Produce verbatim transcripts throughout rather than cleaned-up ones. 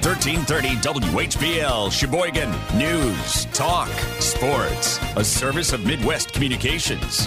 thirteen thirty W H B L, Sheboygan. News, talk, sports. A service of Midwest Communications.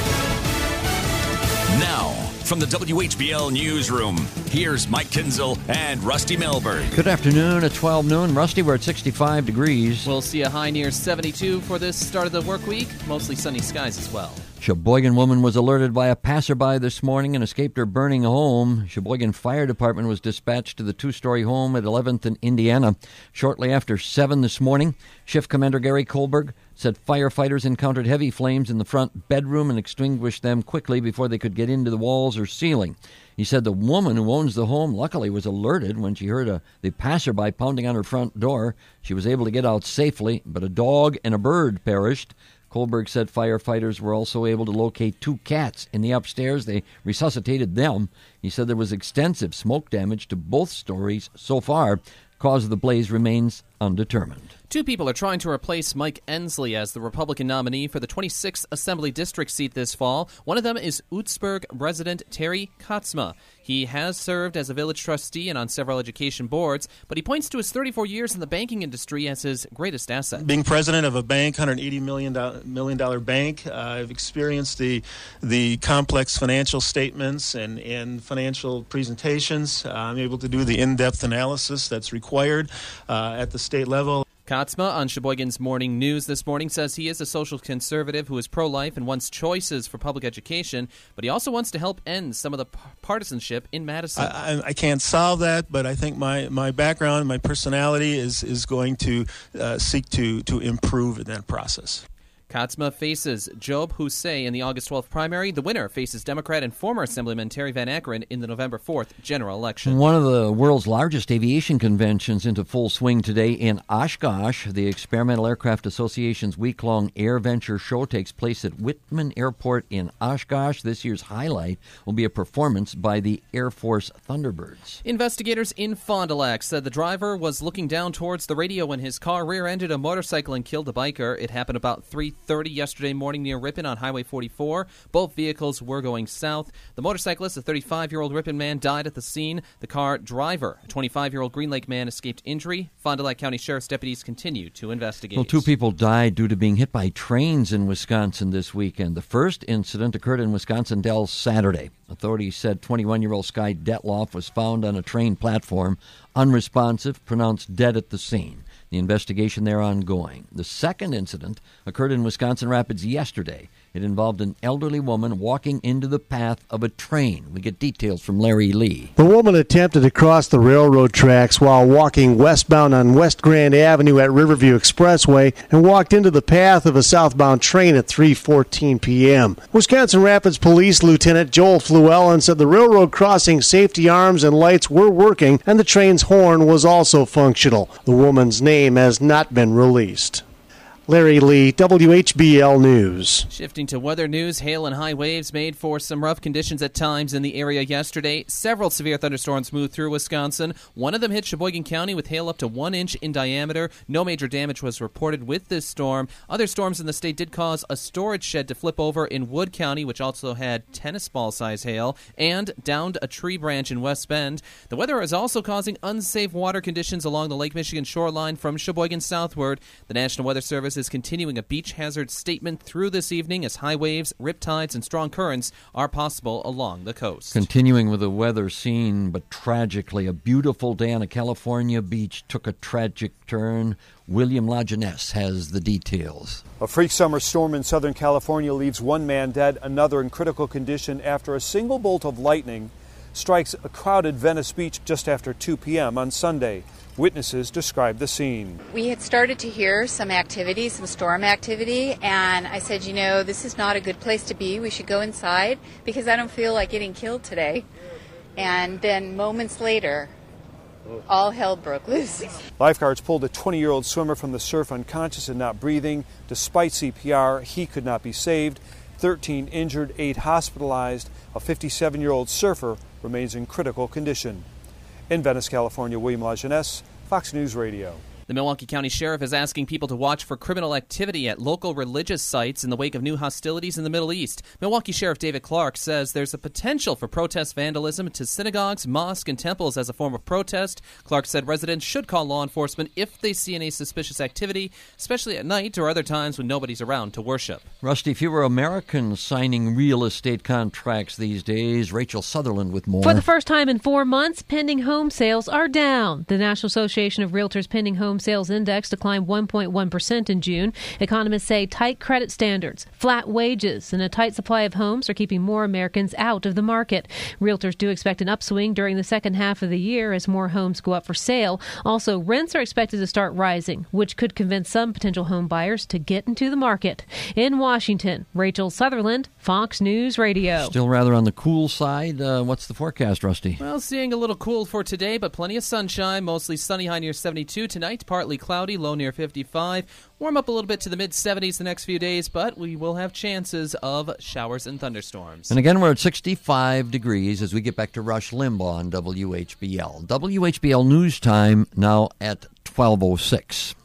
Now, from the W H B L Newsroom, here's Mike Kinzel and Rusty Melberg. Good afternoon at twelve noon. Rusty, we're at sixty-five degrees. We'll see a high near seventy-two for this start of the work week. Mostly sunny skies as well. Sheboygan woman was alerted by a passerby this morning and escaped her burning home. Sheboygan Fire Department was dispatched to the two-story home at eleventh and Indiana shortly after seven this morning. Shift Commander Gary Kohlberg said firefighters encountered heavy flames in the front bedroom and extinguished them quickly before they could get into the walls or ceiling. He said the woman who owns the home luckily was alerted when she heard a, the passerby pounding on her front door. She was able to get out safely, but a dog and a bird perished. Kohlberg said firefighters were also able to locate two cats in the upstairs. They resuscitated them. He said there was extensive smoke damage to both stories so far. Cause of the blaze remains undetermined. Two people are trying to replace Mike Ensley as the Republican nominee for the twenty-sixth Assembly District seat this fall. One of them is Utzberg resident Terry Katzma. He has served as a village trustee and on several education boards, but he points to his thirty-four years in the banking industry as his greatest asset. Being president of a bank, one hundred eighty million dollars bank, uh, I've experienced the the complex financial statements and, and financial presentations. Uh, I'm able to do the in-depth analysis that's required uh, at the state level. Katzma on Sheboygan's Morning News this morning says he is a social conservative who is pro-life and wants choices for public education, but he also wants to help end some of the partisanship in Madison. I, I, I can't solve that, but I think my, my background, my personality is, is going to uh, seek to, to improve in that process. Katzma faces Job Hussein in the August twelfth primary. The winner faces Democrat and former Assemblyman Terry Van Akkeren in the November fourth general election. One of the world's largest aviation conventions into full swing today in Oshkosh. The Experimental Aircraft Association's week-long Air Venture show takes place at Whitman Airport in Oshkosh. This year's highlight will be a performance by the Air Force Thunderbirds. Investigators in Fond du Lac said the driver was looking down towards the radio when his car rear-ended a motorcycle and killed a biker. It happened about three thirty yesterday morning near Ripon on Highway forty-four. Both vehicles were going south. The motorcyclist, a thirty-five-year-old Ripon man, died at the scene. The car driver, a twenty-five-year-old Green Lake man, escaped injury. Fond du Lac County Sheriff's deputies continue to investigate. Well, two people died due to being hit by trains in Wisconsin this weekend. The first incident occurred in Wisconsin Dells Saturday. Authorities said twenty-one-year-old Sky Detloff was found on a train platform, unresponsive, pronounced dead at the scene. The investigation there ongoing. The second incident occurred in Wisconsin Rapids yesterday. It involved an elderly woman walking into the path of a train. We get details from Larry Lee. The woman attempted to cross the railroad tracks while walking westbound on West Grand Avenue at Riverview Expressway and walked into the path of a southbound train at three fourteen p.m. Wisconsin Rapids Police Lieutenant Joel Fluellen said the railroad crossing safety arms and lights were working and the train's horn was also functional. The woman's name has not been released. Larry Lee, W H B L News. Shifting to weather news, hail and high waves made for some rough conditions at times in the area yesterday. Several severe thunderstorms moved through Wisconsin. One of them hit Sheboygan County with hail up to one inch in diameter. No major damage was reported with this storm. Other storms in the state did cause a storage shed to flip over in Wood County, which also had tennis ball size hail, and downed a tree branch in West Bend. The weather is also causing unsafe water conditions along the Lake Michigan shoreline from Sheboygan southward. The National Weather Service is continuing a beach hazard statement through this evening as high waves, riptides, and strong currents are possible along the coast. Continuing with the weather scene, but tragically, a beautiful day on a California beach took a tragic turn. William Lajeunesse has the details. A freak summer storm in Southern California leaves one man dead, another in critical condition after a single bolt of lightning strikes a crowded Venice beach just after two p.m. on Sunday. Witnesses describe the scene. We had started to hear some activity, some storm activity, and I said, you know, this is not a good place to be. We should go inside because I don't feel like getting killed today. And then moments later, all hell broke loose. Lifeguards pulled a twenty-year-old swimmer from the surf unconscious and not breathing. Despite C P R, he could not be saved. thirteen injured, eight hospitalized. A fifty-seven-year-old surfer remains in critical condition. In Venice, California, William Lajeunesse, Fox News Radio. The Milwaukee County Sheriff is asking people to watch for criminal activity at local religious sites in the wake of new hostilities in the Middle East. Milwaukee Sheriff David Clark says there's a potential for protest vandalism to synagogues, mosques, and temples as a form of protest. Clark said residents should call law enforcement if they see any suspicious activity, especially at night or other times when nobody's around to worship. Rusty, fewer Americans signing real estate contracts these days. Rachel Sutherland with more. For the first time in four months, pending home sales are down. The National Association of Realtors Pending Home Sales Index declined one point one percent in June. Economists say tight credit standards, flat wages, and a tight supply of homes are keeping more Americans out of the market. Realtors do expect an upswing during the second half of the year as more homes go up for sale. Also, rents are expected to start rising, which could convince some potential home buyers to get into the market. In Washington, Rachel Sutherland, Fox News Radio. Still rather on the cool side. Uh, what's the forecast, Rusty? Well, seeing a little cool for today, but plenty of sunshine. Mostly sunny, high near seventy-two tonight. Partly cloudy, low near fifty-five. Warm up a little bit to the mid-seventies the next few days, but we will have chances of showers and thunderstorms. And again, we're at sixty-five degrees as we get back to Rush Limbaugh on W H B L. W H B L News Time now at twelve oh six.